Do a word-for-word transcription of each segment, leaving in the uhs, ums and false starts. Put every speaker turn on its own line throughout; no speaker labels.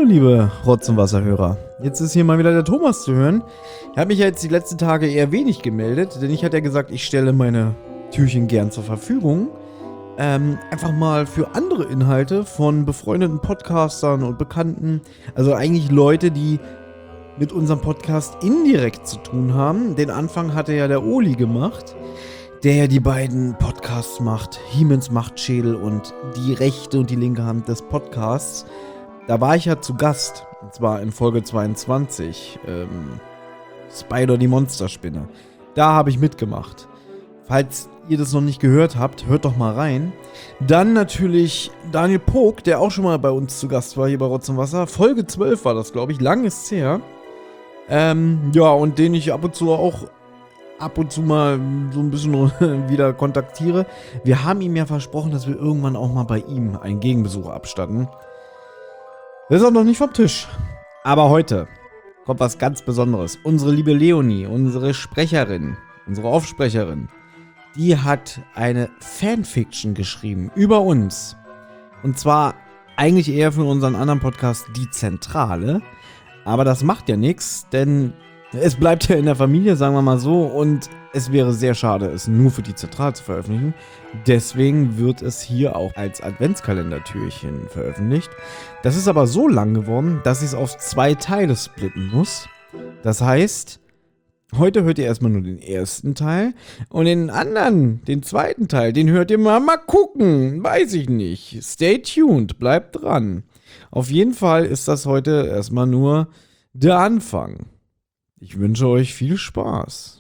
Hallo liebe Rotz- und Wasserhörer. Jetzt ist hier mal wieder der Thomas zu hören. Er hat mich ja jetzt die letzten Tage eher wenig gemeldet, denn ich hatte ja gesagt, ich stelle meine Türchen gern zur Verfügung. Ähm, einfach mal für andere Inhalte von befreundeten Podcastern und Bekannten. Also eigentlich Leute, die mit unserem Podcast indirekt zu tun haben. Den Anfang hatte ja der Oli gemacht, der ja die beiden Podcasts macht. Hiemens Machtschädel und die rechte und die linke Hand des Podcasts. Da war ich ja zu Gast, und zwar in Folge zweiundzwanzig, ähm, Spider die Monsterspinne. Da habe ich mitgemacht. Falls ihr das noch nicht gehört habt, hört doch mal rein. Dann natürlich Daniel Pog, der auch schon mal bei uns zu Gast war, hier bei Rotz und Wasser. Folge zwölf war das, glaube ich, lang ist's her. Ähm, ja, und den ich ab und zu auch ab und zu mal so ein bisschen wieder kontaktiere. Wir haben ihm ja versprochen, dass wir irgendwann auch mal bei ihm einen Gegenbesuch abstatten. Das ist auch noch nicht vom Tisch. Aber heute kommt was ganz Besonderes. Unsere liebe Leonie, unsere Sprecherin, unsere Aufsprecherin, die hat eine Fanfiction geschrieben über uns. Und zwar eigentlich eher für unseren anderen Podcast Die Zentrale. Aber das macht ja nichts, denn es bleibt ja in der Familie, sagen wir mal so. Und es wäre sehr schade, es nur für die Zentrale zu veröffentlichen. Deswegen wird es hier auch als Adventskalendertürchen veröffentlicht. Das ist aber so lang geworden, dass ich es auf zwei Teile splitten muss. Das heißt, heute hört ihr erstmal nur den ersten Teil und den anderen, den zweiten Teil, den hört ihr mal, mal gucken, weiß ich nicht. Stay tuned, bleibt dran. Auf jeden Fall ist das heute erstmal nur der Anfang. Ich wünsche euch viel Spaß.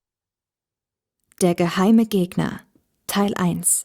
Der geheime Gegner, Teil eins.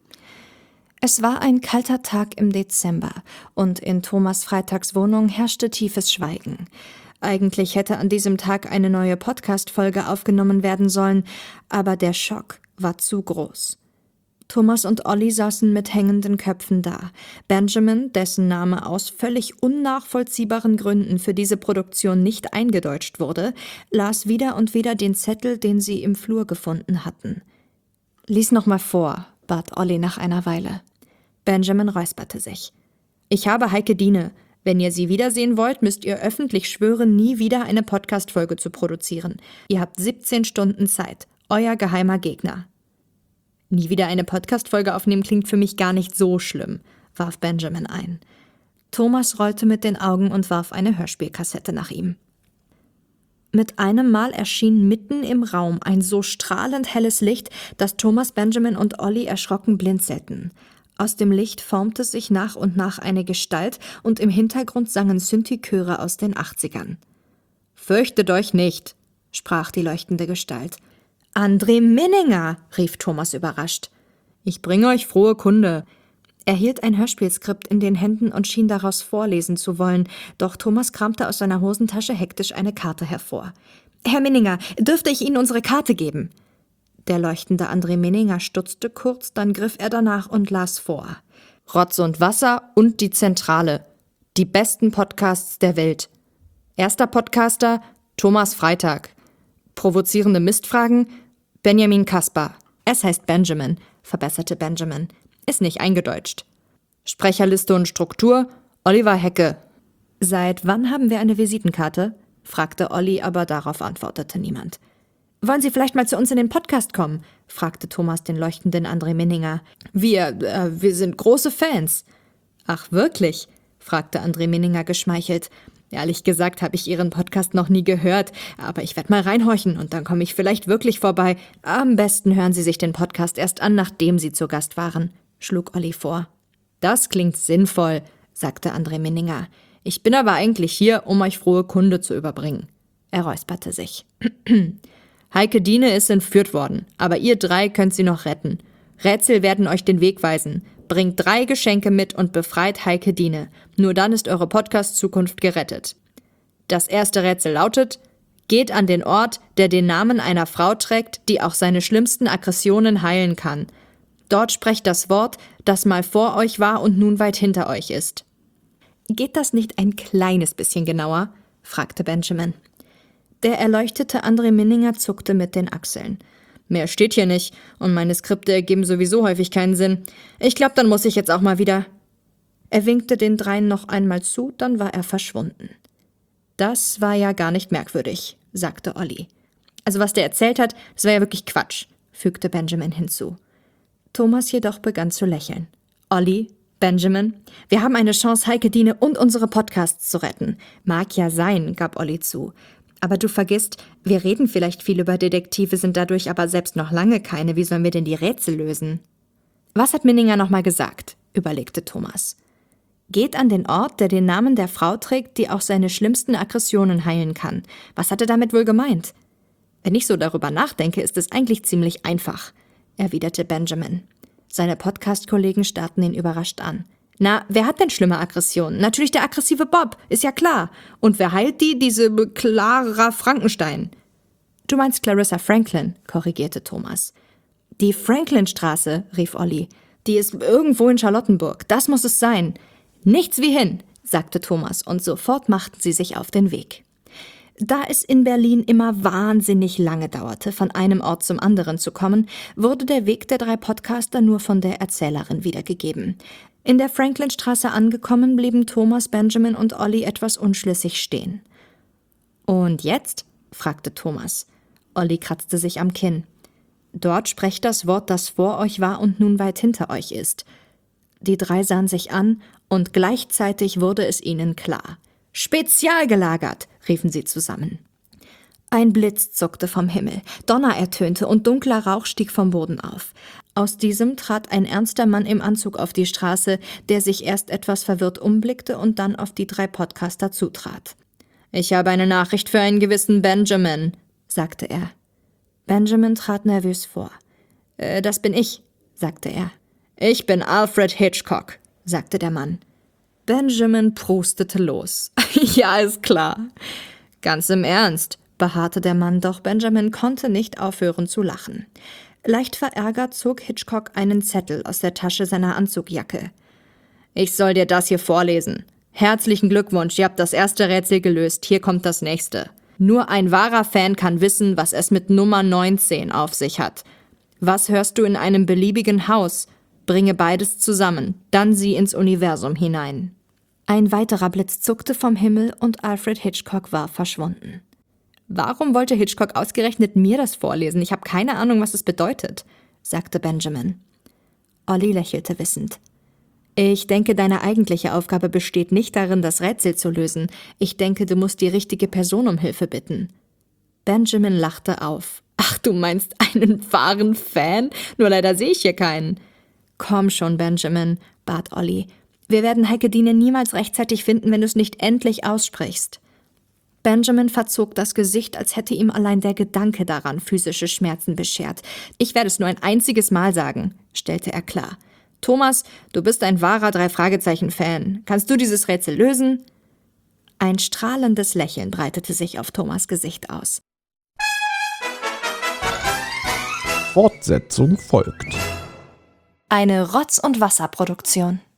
Es war ein kalter Tag im Dezember und in Thomas Freitags Wohnung herrschte tiefes Schweigen. Eigentlich hätte an diesem Tag eine neue Podcast-Folge aufgenommen werden sollen, aber der Schock war zu groß. Thomas und Olli saßen mit hängenden Köpfen da. Benjamin, dessen Name aus völlig unnachvollziehbaren Gründen für diese Produktion nicht eingedeutscht wurde, las wieder und wieder den Zettel, den sie im Flur gefunden hatten. »Lies noch mal vor«, bat Olli nach einer Weile. Benjamin räusperte sich. »Ich habe Heike Diene. Wenn ihr sie wiedersehen wollt, müsst ihr öffentlich schwören, nie wieder eine Podcast-Folge zu produzieren. Ihr habt siebzehn Stunden Zeit. Euer geheimer Gegner.« »Nie wieder eine Podcast-Folge aufnehmen klingt für mich gar nicht so schlimm«, warf Benjamin ein. Thomas rollte mit den Augen und warf eine Hörspielkassette nach ihm. Mit einem Mal erschien mitten im Raum ein so strahlend helles Licht, dass Thomas, Benjamin und Olli erschrocken blinzelten. Aus dem Licht formte sich nach und nach eine Gestalt und im Hintergrund sangen Synthi-Chöre aus den achtzigern. »Fürchtet euch nicht«, sprach die leuchtende Gestalt. »André Minninger«, rief Thomas überrascht. »Ich bringe euch frohe Kunde.« Er hielt ein Hörspielskript in den Händen und schien daraus vorlesen zu wollen, doch Thomas kramte aus seiner Hosentasche hektisch eine Karte hervor. »Herr Minninger, dürfte ich Ihnen unsere Karte geben?« Der leuchtende André Minninger stutzte kurz, dann griff er danach und las vor. »Rotz und Wasser und die Zentrale. Die besten Podcasts der Welt. Erster Podcaster, Thomas Freitag. Provozierende Mistfragen, Benjamin Kaspar.« »Es heißt Benjamin«, verbesserte Benjamin. »Ist nicht eingedeutscht.« »Sprecherliste und Struktur, Oliver Hecke.« »Seit wann haben wir eine Visitenkarte?«, fragte Olli, aber darauf antwortete niemand. »Wollen Sie vielleicht mal zu uns in den Podcast kommen?«, fragte Thomas den leuchtenden André Minninger. »Wir, äh, wir sind große Fans.« »Ach, wirklich?«, fragte André Minninger geschmeichelt. »Ehrlich gesagt habe ich Ihren Podcast noch nie gehört, aber ich werde mal reinhorchen und dann komme ich vielleicht wirklich vorbei. Am besten hören Sie sich den Podcast erst an, nachdem Sie zu Gast waren«, schlug Olli vor. »Das klingt sinnvoll«, sagte André Minninger. »Ich bin aber eigentlich hier, um euch frohe Kunde zu überbringen.« Er räusperte sich. »Heike Diene ist entführt worden, aber ihr drei könnt sie noch retten. Rätsel werden euch den Weg weisen. Bringt drei Geschenke mit und befreit Heike Diene. Nur dann ist eure Podcast-Zukunft gerettet. Das erste Rätsel lautet: Geht an den Ort, der den Namen einer Frau trägt, die auch seine schlimmsten Aggressionen heilen kann. Dort sprecht das Wort, das mal vor euch war und nun weit hinter euch ist.« »Geht das nicht ein kleines bisschen genauer?«, fragte Benjamin. Der erleuchtete André Minninger zuckte mit den Achseln. »Mehr steht hier nicht, und meine Skripte ergeben sowieso häufig keinen Sinn. Ich glaube, dann muss ich jetzt auch mal wieder.« Er winkte den dreien noch einmal zu, dann war er verschwunden. »Das war ja gar nicht merkwürdig«, sagte Olli. »Also was der erzählt hat, das war ja wirklich Quatsch«, fügte Benjamin hinzu. Thomas jedoch begann zu lächeln. »Olli, Benjamin, wir haben eine Chance, Heikedine und unsere Podcasts zu retten. Mag ja sein«, gab Olli zu. »Aber du vergisst, wir reden vielleicht viel über Detektive, sind dadurch aber selbst noch lange keine. Wie sollen wir denn die Rätsel lösen?« »Was hat Minninger nochmal gesagt?«, überlegte Thomas. »Geht an den Ort, der den Namen der Frau trägt, die auch seine schlimmsten Aggressionen heilen kann. Was hat er damit wohl gemeint?« »Wenn ich so darüber nachdenke, ist es eigentlich ziemlich einfach«, erwiderte Benjamin. Seine Podcast-Kollegen starrten ihn überrascht an. »Na, wer hat denn schlimme Aggressionen? Natürlich der aggressive Bob, ist ja klar. Und wer heilt die? Diese Clara Frankenstein.« »Du meinst Clarissa Franklin«, korrigierte Thomas. »Die Franklinstraße«, rief Olli. »Die ist irgendwo in Charlottenburg. Das muss es sein.« »Nichts wie hin«, sagte Thomas, und sofort machten sie sich auf den Weg. Da es in Berlin immer wahnsinnig lange dauerte, von einem Ort zum anderen zu kommen, wurde der Weg der drei Podcaster nur von der Erzählerin wiedergegeben. In der Franklinstraße angekommen, blieben Thomas, Benjamin und Olli etwas unschlüssig stehen. »Und jetzt?«, fragte Thomas. Olli kratzte sich am Kinn. »Dort sprecht das Wort, das vor euch war und nun weit hinter euch ist.« Die drei sahen sich an, und gleichzeitig wurde es ihnen klar. »Spezial gelagert«, riefen sie zusammen. Ein Blitz zuckte vom Himmel, Donner ertönte und dunkler Rauch stieg vom Boden auf. Aus diesem trat ein ernster Mann im Anzug auf die Straße, der sich erst etwas verwirrt umblickte und dann auf die drei Podcaster zutrat. »Ich habe eine Nachricht für einen gewissen Benjamin«, sagte er. Benjamin trat nervös vor. Äh, »Das bin ich«, sagte er. »Ich bin Alfred Hitchcock«, sagte der Mann. Benjamin prustete los. »Ja, ist klar.« »Ganz im Ernst«, beharrte der Mann, doch Benjamin konnte nicht aufhören zu lachen. Leicht verärgert zog Hitchcock einen Zettel aus der Tasche seiner Anzugjacke. »Ich soll dir das hier vorlesen. Herzlichen Glückwunsch, ihr habt das erste Rätsel gelöst, hier kommt das nächste. Nur ein wahrer Fan kann wissen, was es mit Nummer neunzehn auf sich hat. Was hörst du in einem beliebigen Haus? Bringe beides zusammen, dann sieh ins Universum hinein.« Ein weiterer Blitz zuckte vom Himmel und Alfred Hitchcock war verschwunden. »Warum wollte Hitchcock ausgerechnet mir das vorlesen? Ich habe keine Ahnung, was es bedeutet«, sagte Benjamin. Olli lächelte wissend. »Ich denke, deine eigentliche Aufgabe besteht nicht darin, das Rätsel zu lösen. Ich denke, du musst die richtige Person um Hilfe bitten.« Benjamin lachte auf. »Ach, du meinst einen wahren Fan? Nur leider sehe ich hier keinen.« »Komm schon, Benjamin«, bat Olli. »Wir werden Heikedine niemals rechtzeitig finden, wenn du es nicht endlich aussprichst.« Benjamin verzog das Gesicht, als hätte ihm allein der Gedanke daran physische Schmerzen beschert. »Ich werde es nur ein einziges Mal sagen«, stellte er klar. »Thomas, du bist ein wahrer Drei-Fragezeichen-Fan. Kannst du dieses Rätsel lösen?« Ein strahlendes Lächeln breitete sich auf Thomas' Gesicht aus.
Fortsetzung folgt.
Eine Rotz- und Wasserproduktion.